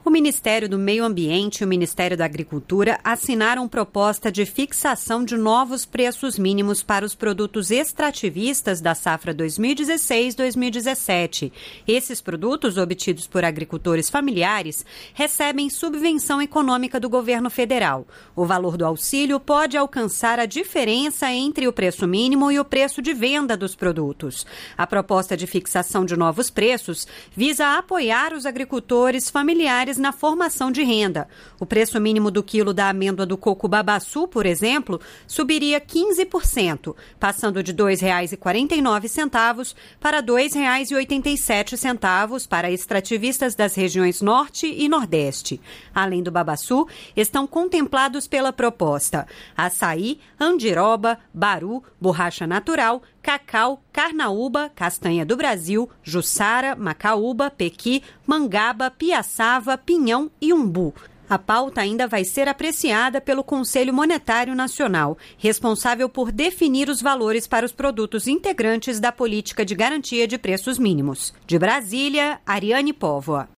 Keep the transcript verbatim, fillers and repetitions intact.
O Ministério do Meio Ambiente e o Ministério da Agricultura assinaram proposta de fixação de novos preços mínimos para os produtos extrativistas da safra dois mil e dezesseis dois mil e dezessete. Esses produtos, obtidos por agricultores familiares, recebem subvenção econômica do governo federal. O valor do auxílio pode alcançar a diferença entre o preço mínimo e o preço de venda dos produtos. A proposta de fixação de novos preços visa apoiar os agricultores familiares na formação de renda. O preço mínimo do quilo da amêndoa do coco babaçu, por exemplo, subiria quinze por cento, passando de dois reais e quarenta e nove centavos para dois reais e oitenta e sete centavos para extrativistas das regiões Norte e Nordeste. Além do babaçu, estão contemplados pela proposta açaí, andiroba, baru, borracha natural, cacau, carnaúba, castanha do Brasil, juçara, macaúba, pequi, mangaba, piaçava, pinhão e umbu. A pauta ainda vai ser apreciada pelo Conselho Monetário Nacional, responsável por definir os valores para os produtos integrantes da política de garantia de preços mínimos. De Brasília, Ariane Póvoa.